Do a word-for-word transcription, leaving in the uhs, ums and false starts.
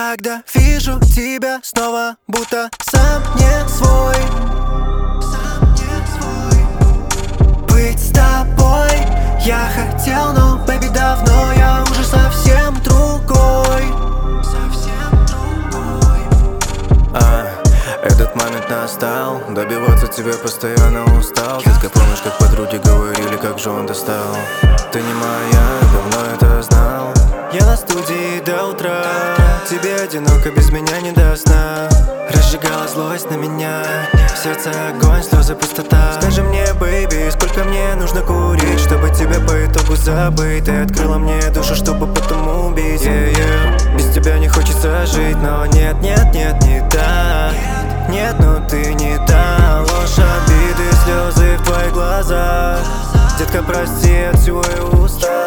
Когда вижу тебя снова, будто сам не свой. Быть с тобой я хотел, но, бэби, давно я уже совсем другой. А, этот момент настал, добиваться тебя постоянно устал. Детка, помнишь, как подруги говорили, как же он достал? Ты не моя, давно это знал. Я на студии до утра, тебе одиноко, без меня не до сна. Разжигала злость на меня, в сердце огонь, слезы, пустота. Скажи мне, бэйби, сколько мне нужно курить, чтобы тебя по итогу забыть? Ты открыла мне душу, чтобы потом убить. yeah, yeah. Без тебя не хочется жить, но нет, нет, нет, не так. Нет, ну ты не та. Ложь, обиды, слезы в твоих глазах. Детка, прости, от всего я устал.